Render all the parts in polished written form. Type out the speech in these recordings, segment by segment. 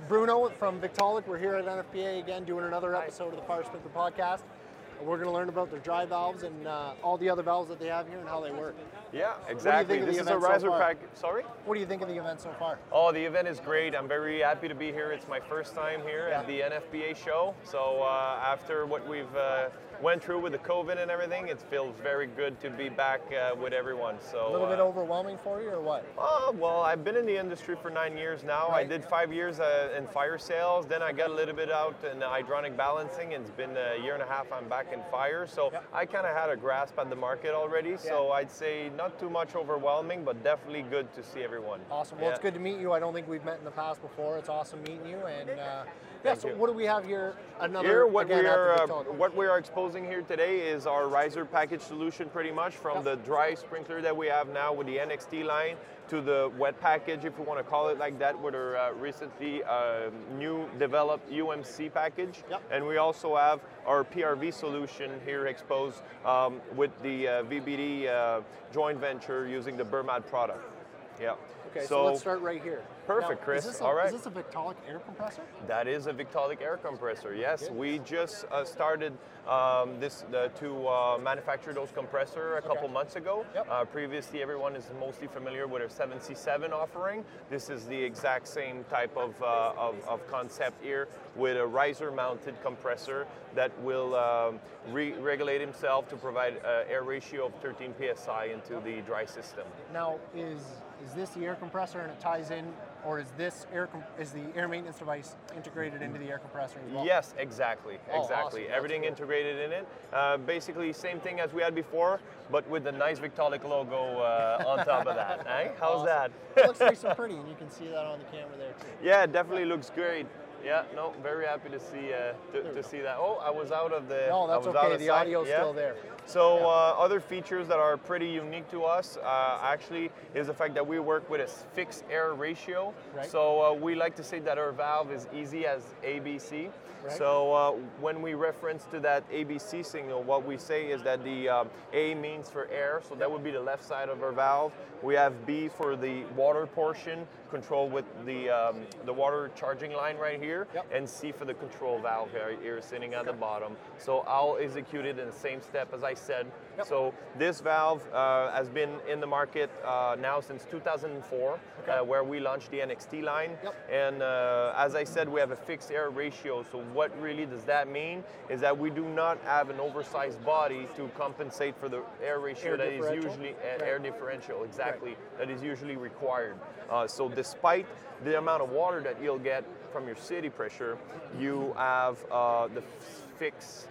Bruno from Victaulic. We're here at NFPA again doing another episode of the Fire Sprinkler Podcast. We're going to learn about their dry valves and all the other valves that they have here and how they work. Yeah, exactly. This is a riser pack. Sorry? What do you think of the event so far? Oh, the event is great. I'm very happy to be here. It's my first time here at the NFPA show. So after what we've went through with the COVID and everything, it feels very good to be back with everyone. So a little bit overwhelming for you or what? Well, I've been in the industry for 9 years now. Right. I did 5 years in fire sales. Then I got a little bit out in hydronic balancing. It's been a year and a half I'm back in fire. So I kind of had a grasp at the market already. So I'd say not too much overwhelming, but definitely good to see everyone. Awesome. Well, it's good to meet you. I don't think we've met in the past before. It's awesome meeting you. And so what do we have here? What we are exposing here today is our riser package solution, pretty much from the dry sprinkler that we have now with the NXT line to the wet package, if you want to call it like that, with our recently new developed UMC package. And we also have our PRV solution here exposed with the VBD joint venture using the Burmad product. Yeah. Okay, so let's start right here. Perfect, now, Chris. All right. Is this a Victaulic air compressor? That is a Victaulic air compressor, yes. Good. We just started to manufacture those compressors a couple months ago. Previously, everyone is mostly familiar with our 7C7 offering. This is the exact same type of concept here with a riser-mounted compressor that will regulate himself to provide an air ratio of 13 psi into the dry system. Now, is this the air compressor and it ties in, or is the air maintenance device integrated into the air compressor as well? Yes, exactly. Awesome. Everything integrated in it. Basically, same thing as we had before, but with the nice Victaulic logo on top of that. Eh? How's that? It looks nice and pretty, and you can see that on the camera there too. Yeah, it definitely looks great. Yeah, no, very happy to see to see that. Oh, I was out of the. No, that's okay. The audio's still there. So other features that are pretty unique to us actually is the fact that we work with a fixed air ratio. Right. So we like to say that our valve is easy as ABC. Right. So when we reference to that ABC signal, what we say is that the A means for air, so that would be the left side of our valve. We have B for the water portion, controlled with the water charging line right here, and C for the control valve right here, sitting at the bottom. So I'll execute it in the same step as I said. So this valve has been in the market now since 2004, where we launched the NXT line. And as I said, we have a fixed air ratio. So what really does that mean is that we do not have an oversized body to compensate for the air ratio that is usually air differential, exactly, that is usually required. So despite the amount of water that you'll get from your city pressure, you have the fixed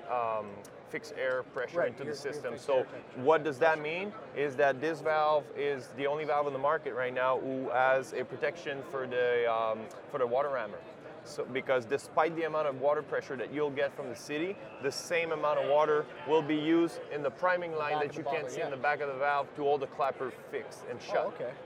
air pressure into the system. So what does that mean is that this valve is the only valve in the market right now who has a protection for the water rammer. So, because despite the amount of water pressure that you'll get from the city, the same amount of water will be used in the priming line that you can see in the back of the valve to hold the clapper fixed and shut. Oh, okay.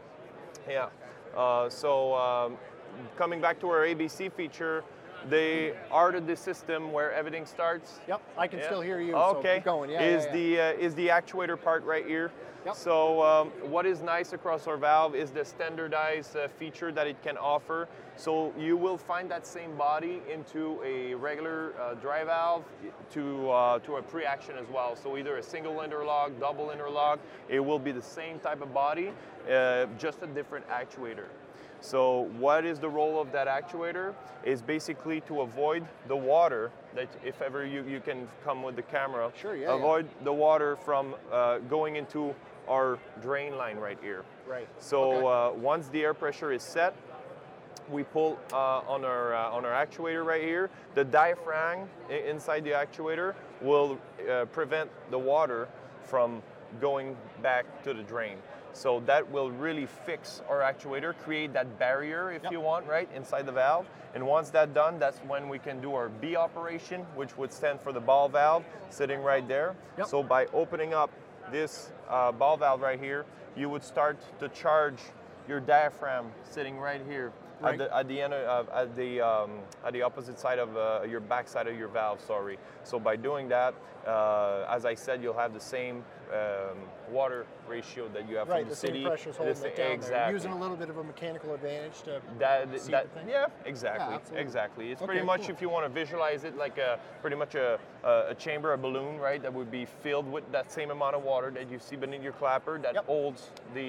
Coming back to our ABC feature, the art of the system where everything starts. Yep, I can still hear you. Okay. So keep going. Is the actuator part right here. So what is nice across our valve is the standardized feature that it can offer. So you will find that same body into a regular dry valve to a pre-action as well. So either a single interlock, double interlock, it will be the same type of body, just a different actuator. So what is the role of that actuator? Is basically to avoid the water, that if ever you can come with the camera, avoid the water from going into our drain line right here. Right. So once the air pressure is set, we pull on our actuator right here. The diaphragm inside the actuator will prevent the water from going back to the drain. So that will really fix our actuator, create that barrier, if you want, right, inside the valve. And once that's done, that's when we can do our B operation, which would stand for the ball valve, sitting right there. So by opening up this ball valve right here, you would start to charge your diaphragm sitting right here Right. at the end of, at the opposite side of your back side of your valve. Sorry. So by doing that, as I said, you'll have the same water ratio that you have Right, from the the same city. pressure's holding it down exactly. there. Using a little bit of a mechanical advantage to see the thing. Yeah, exactly, Yeah, absolutely. exactly. It's Okay, pretty much, cool. if you want to visualize it, like pretty much a chamber, a balloon, right? That would be filled with that same amount of water that you see beneath your clapper that Yep. holds the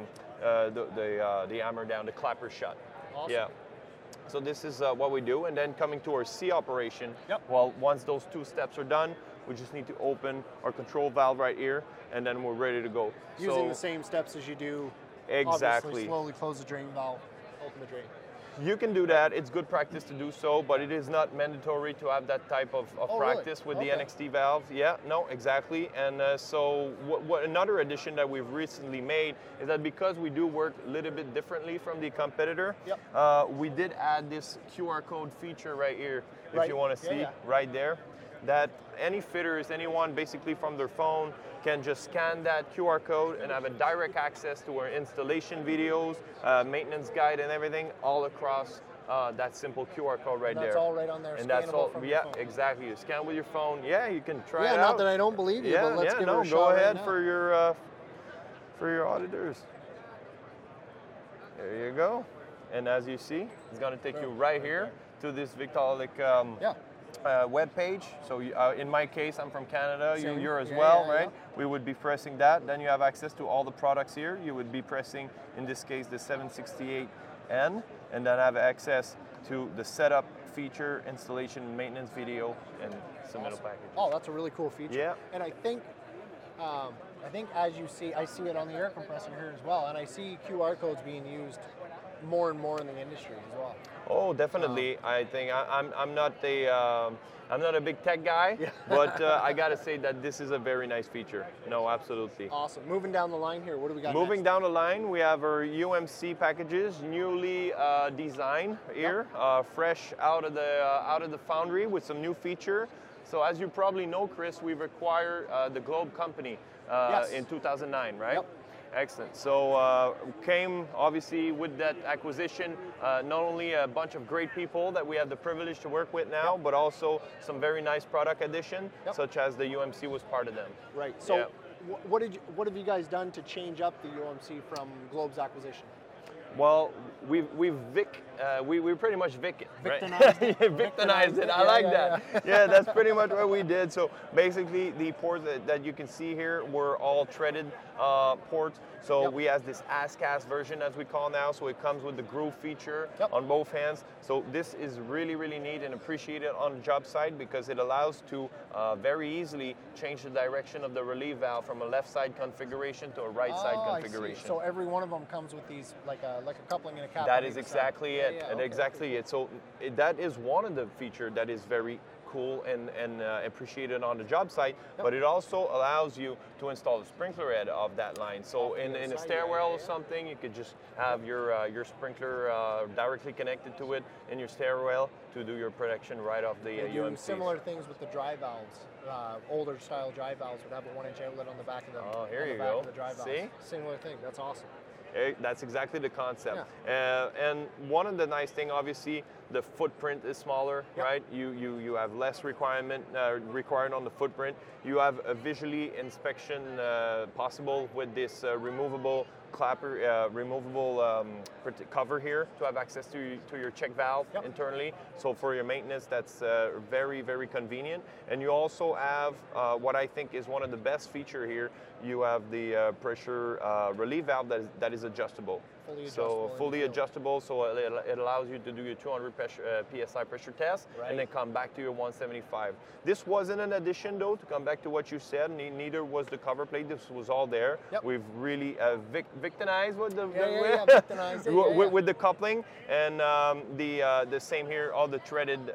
hammer down, the clapper shut. Awesome. Yeah. So this is what we do, and then coming to our C operation. Yep. Well, once those 2 steps are done, we just need to open our control valve right here, and then we're ready to go. Using the same steps as you do. Exactly. Obviously, slowly close the drain valve, open the drain. You can do that. It's good practice to do so, but it is not mandatory to have that type of Oh, practice really? with the Okay. NXT valve. Yeah, no, exactly. And so what another addition that we've recently made is that because we do work a little bit differently from the competitor, Yep. we did add this QR code feature right here, if Right. you want to Yeah, see, yeah. right there, that any fitters, anyone basically from their phone can just scan that QR code and have a direct access to our installation videos, maintenance guide and everything all across that simple QR code right And there. that's all right on there, And that's scannable all, from your yeah, phone. exactly. You scan with your phone. Yeah, you can try Yeah, it not out. that I don't believe you, Yeah, but let's yeah, give no, it a go shot ahead right for your auditors. There you go. And as you see, it's going to take you right here to this Victaulic web page. So in my case, I'm from Canada. Same. You're as Yeah, well, yeah, right? yeah. We would be pressing that. Then you have access to all the products here. You would be pressing, in this case, the 768N, and then have access to the setup feature, installation, maintenance video, and submittal package. Oh, that's a really cool feature. Yeah. And I think as you see, I see it on the air compressor here as well, and I see QR codes being used more and more in the industry as well. Oh, definitely. I think I'm not a big tech guy, Yeah. but I gotta say that this is a very nice feature. No, absolutely. Awesome. Moving down the line here, what do we got Moving next? down the line, we have our UMC packages, newly designed here, fresh out of the foundry with some new feature. So as you probably know, Chris, we've acquired the Globe company Yes. in 2009, right? Yep. Excellent. So came obviously with that acquisition, not only a bunch of great people that we have the privilege to work with now, but also some very nice product addition, such as the UMC was part of them. Right. So Yeah. what have you guys done to change up the UMC from Globe's acquisition? Well, we pretty much Vic it, right? Victimized it. Victimized it. I Yeah, like yeah, that. Yeah, that's pretty much what we did. So basically, the ports that you can see here were all threaded ports. So Yep. we have this ASCAS version, as we call now. So it comes with the groove feature Yep. on both hands. So this is really, really neat and appreciated on the job site because it allows to very easily change the direction of the relief valve from a left side configuration to a right side Oh, I see. configuration. So every one of them comes with these like a coupling and a cap. That on is either side. exactly it. Yeah, And okay. exactly it. So that is one of the features that is very cool and appreciated on the job site. Yep. But it also allows you to install the sprinkler head of that line. So in a inside, stairwell yeah. or something, you could just have your sprinkler directly connected to it in your stairwell to do your protection right off the They do UMC. similar things with the dry valves. Older style dry valves would have a 1-inch outlet on the back of them. Oh, here on the you back go. Of the dry valves. See? Similar thing. That's awesome. That's exactly the concept. And one of the nice thing, obviously, the footprint is smaller, Yep. right? You have less required on the footprint. You have a visually inspection possible with this removable clapper, cover here to have access to your check valve Yep. internally. So for your maintenance, that's very, very convenient. And you also have what I think is one of the best feature here. You have the pressure relief valve that is adjustable. Fully adjustable So in the fully field. adjustable, so it allows you to do your 200 PSI pressure test Right. and then come back to your 175. This wasn't an addition though, to come back to what you said, neither was the cover plate, this was all there. Yep. We've really victimized with the, victimized it, yeah, yeah. with the coupling and the same here, all the threaded,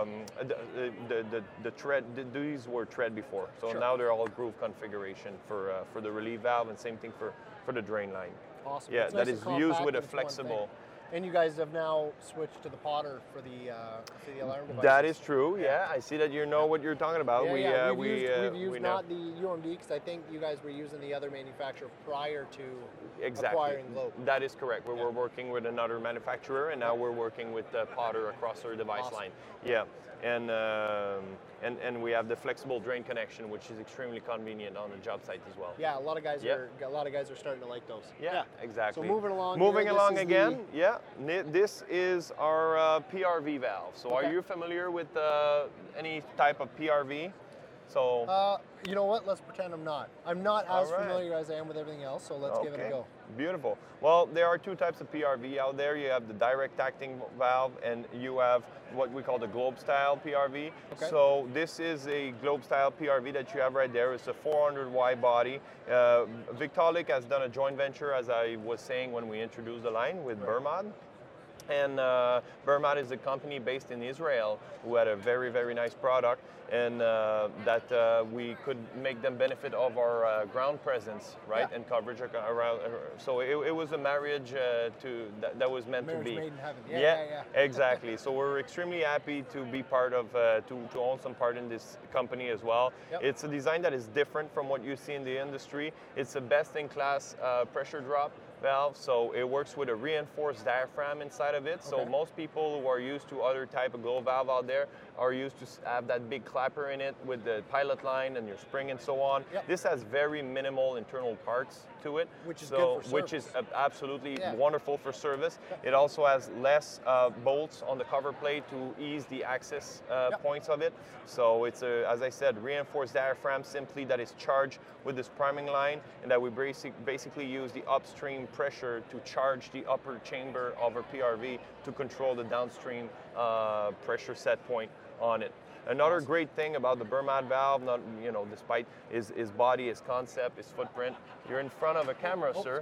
the thread, these were thread before. So Sure. now they're all groove configuration for the relief valve and same thing for the drain line. Awesome. Yeah, It's that nice is and used compact with a into one thing. flexible. And you guys have now switched to the Potter for the alarm devices. That is true. Yeah, I see that you know what you're talking about. Yeah, we've used not the UMD because I think you guys were using the other manufacturer prior to acquiring Globe. That is correct. We were working with another manufacturer, and now we're working with Potter across our device line. Yeah, and we have the flexible drain connection, which is extremely convenient on the job site as well. Yeah, a lot of guys are starting to like those. Yeah, exactly. So moving along. Moving along again. This is our PRV valve. So are you familiar with any type of PRV? So you know what? Let's pretend I'm not. I'm not as familiar as I am with everything else. So let's give it a go. Beautiful. Well, there are two types of PRV out there. You have the direct acting valve, and you have what we call the Globe style PRV. Okay. So this is a Globe style PRV that you have right there. It's a 400 wide body. Victaulic has done a joint venture, as I was saying when we introduced the line, with Burmad. And Burmad is a company based in Israel who had a very, very nice product, and that we could make them benefit of our ground presence, right, and coverage around. So it was a marriage that was meant to be. Marriage made in heaven. Yeah, exactly. So we're extremely happy to be part of, to own some part in this company as well. Yep. It's a design that is different from what you see in the industry. It's a best-in-class pressure drop valve, so it works with a reinforced diaphragm inside of it. So most people who are used to other type of Globe valve out there are used to have that big clapper in it with the pilot line and your spring and so on. Yep. This has very minimal internal parts to it, which is good for service. Which is absolutely wonderful for service. It also has less bolts on the cover plate to ease the access points of it. So it's as I said, reinforced diaphragm simply that is charged with this priming line, and that we basically use the upstream pressure to charge the upper chamber of our PRV to control the downstream pressure set point on it. Another great thing about the Burmad valve, despite his body, his concept, his footprint, you're in front of a camera, sir.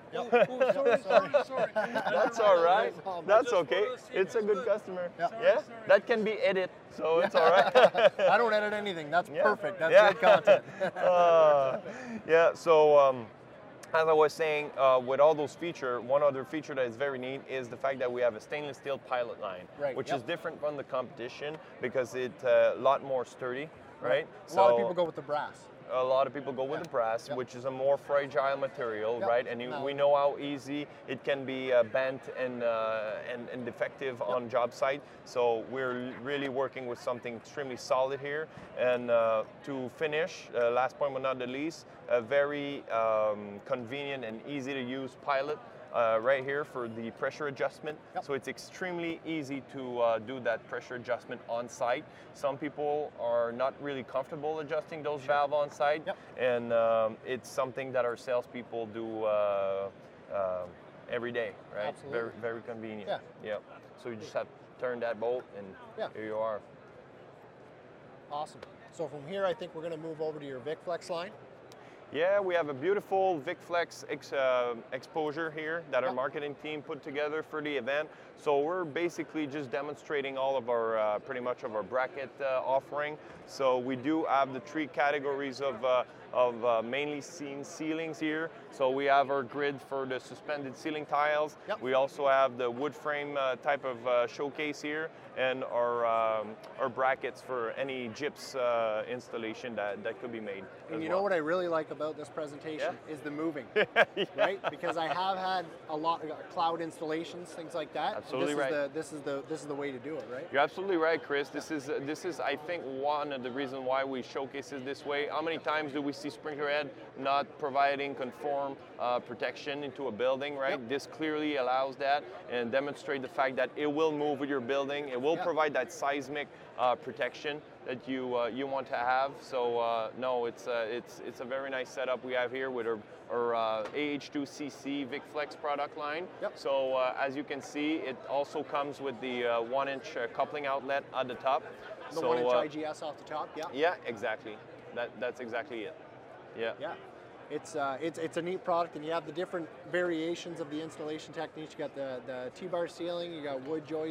Sorry. That's all right. That's okay. It's a good customer. Yeah? That can be edited, so it's all right. I don't edit anything. That's perfect. That's good content. So as I was saying, with all those features, one other feature that is very neat is the fact that we have a stainless steel pilot line, which is different from the competition because it's a lot more sturdy, right? A lot of people go with the brass. A lot of people go with the brass, which is a more fragile material, right? And we know how easy it can be bent and defective on job site. So we're really working with something extremely solid here. And to finish, last point but not the least, a very convenient and easy to use pilot right here for the pressure adjustment. So it's extremely easy to do that pressure adjustment on site. Some people are not really comfortable adjusting those valves on site, and it's something that our salespeople do every day, right? Absolutely. Very, very convenient. Yeah. So you just have to turn that bolt, and here you are. Awesome. So from here, I think we're going to move over to your VicFlex line. Yeah, we have a beautiful VicFlex exposure here that our marketing team put together for the event. So we're basically just demonstrating all of our, pretty much of our bracket offering. So we do have the three categories of mainly seen ceilings here. So we have our grid for the suspended ceiling tiles. We also have the wood frame type of showcase here, and our brackets for any gyps installation that could be made. And you know what I really like about this presentation is the moving, right? Because I have had a lot of cloud installations, things like that. Absolutely this is the way to do it, right? You're absolutely right, Chris. This is I think one of the reasons why we showcase it this way. How many times do we see sprinkler head not providing conform protection into a building, right? This clearly allows that and demonstrate the fact that it will move with your building. It will provide that seismic protection that you want to have. So no, it's a very nice setup we have here with our AH2CC VicFlex product line. So as you can see, it also comes with the 1-inch coupling outlet at the top. The 1-inch IGS off the top. Yeah, exactly. That's exactly it. Yeah. It's a neat product, and you have the different variations of the installation techniques. You got the T-bar ceiling, you got wood joists,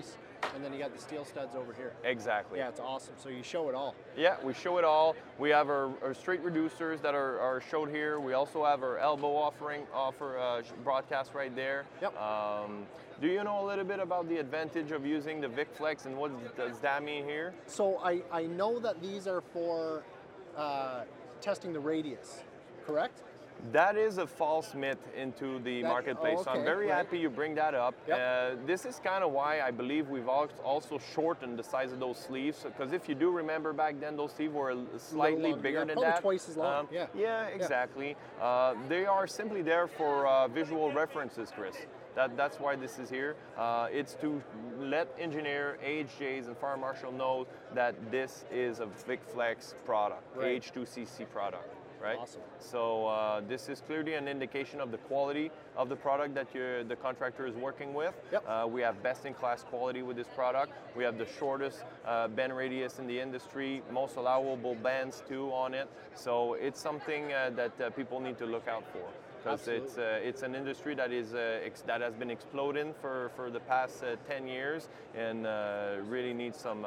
and then you got the steel studs over here. Exactly. Yeah, it's awesome. So you show it all. Yeah, we show it all. We have our straight reducers that are showed here. We also have our elbow broadcast right there. Yep. Do you know a little bit about the advantage of using the VicFlex and what does that mean here? So I know that these are for testing the radius, correct? That is a false myth into the marketplace. So I'm very happy you bring that up. Yep. This is kind of why I believe we've also shortened the size of those sleeves. Because if you do remember back then, those sleeves were slightly bigger than that. Twice as long. Yeah, exactly. They are simply there for visual references, Chris. That's why this is here. It's to let engineer, AHJs, and fire marshal know that this is a VicFlex product, H2CC product. Right? Awesome. So this is clearly an indication of the quality of the product that the contractor is working with. Yep. We have best-in-class quality with this product. We have the shortest bend radius in the industry, most allowable bends too on it. So it's something that people need to look out for. Because it's an industry that has been exploding for the past 10 years and really needs some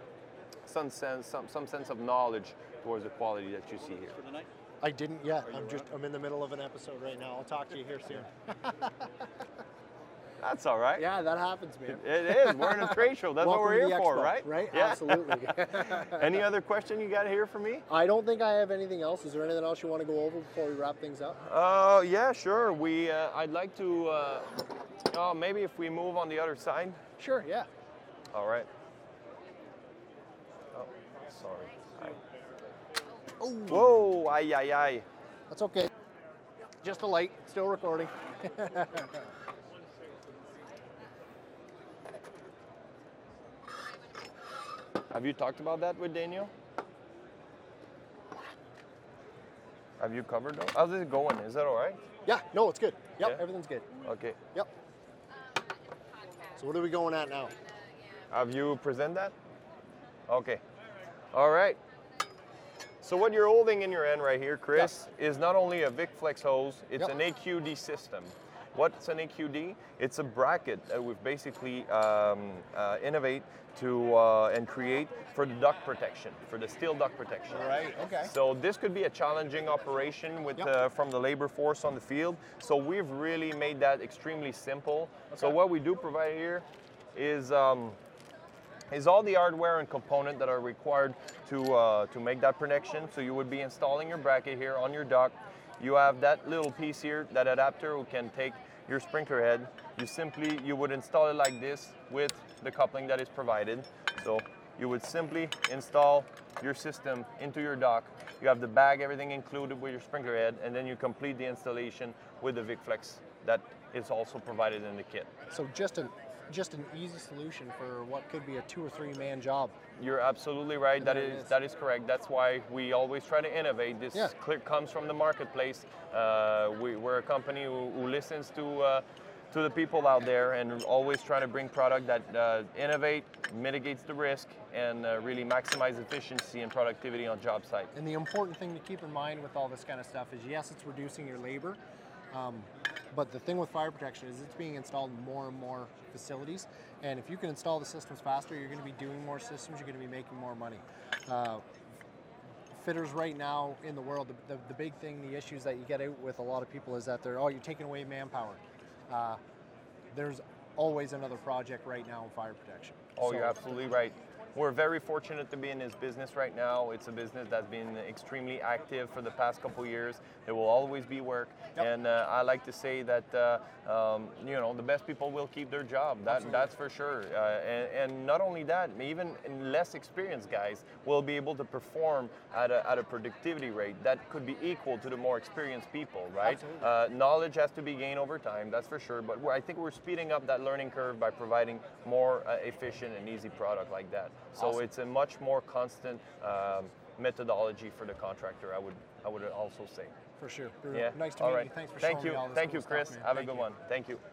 sense of knowledge towards the quality that you see here. I didn't yet. I'm in the middle of an episode right now. I'll talk to you here soon. That's all right. Yeah, that happens, man. It is. We're in a trade show. That's Welcome what we're here to the for, expo, right? Right? Yeah. Absolutely. Any other question you got here for me? I don't think I have anything else. Is there anything else you want to go over before we wrap things up? Yeah, sure. I'd like to. Maybe if we move on the other side. Sure. Yeah. All right. Oh, sorry. Oh. Whoa! Ay, ay, ay. That's okay. Just a light. Still recording. Have you talked about that with Daniel? Have you covered those? How's it going? Is that all right? Yeah. No, it's good. Yep. Yeah? Everything's good. Okay. Yep. So what are we going at now? Have you present that? Okay. All right. So what you're holding in your hand right here, Chris, is not only a VicFlex hose, it's an AQD system. What's an AQD? It's a bracket that we've basically innovate to and create for the duct protection, for the steel duct protection. Right, okay. So this could be a challenging operation with from the labor force on the field. So we've really made that extremely simple. Okay. So what we do provide here is all the hardware and component that are required to make that protection. So you would be installing your bracket here on your duct. You have that little piece here, that adapter who can take your sprinkler head. You would install it like this with the coupling that is provided. So you would simply install your system into your duct. You have the bag, everything included with your sprinkler head, and then you complete the installation with the VicFlex that is also provided in the kit. So just an easy solution for what could be a 2 or 3 man job. You're absolutely right. That is correct. That's why we always try to innovate. This comes from the marketplace. We're a company who listens to the people out there and always trying to bring product that innovate, mitigates the risk, and really maximize efficiency and productivity on job site. And the important thing to keep in mind with all this kind of stuff is, yes, it's reducing your labor. But the thing with fire protection is it's being installed in more and more facilities. And if you can install the systems faster, you're going to be doing more systems, you're going to be making more money. Fitters right now in the world, the big thing, the issues that you get out with a lot of people is that you're taking away manpower. There's always another project right now in fire protection. You're absolutely right. We're very fortunate to be in this business right now. It's a business that's been extremely active for the past couple of years. There will always be work, and I like to say that the best people will keep their job. That's for sure. And not only that, even less experienced guys will be able to perform at a productivity rate that could be equal to the more experienced people. Right? Knowledge has to be gained over time. That's for sure. But I think we're speeding up that learning curve by providing more efficient and easy product like that. So it's a much more constant methodology for the contractor, I would also say. For sure. Yeah. Nice to meet you. Thanks for showing me all this. Thank you, Chris. Stuff, Have a good one. Thank you.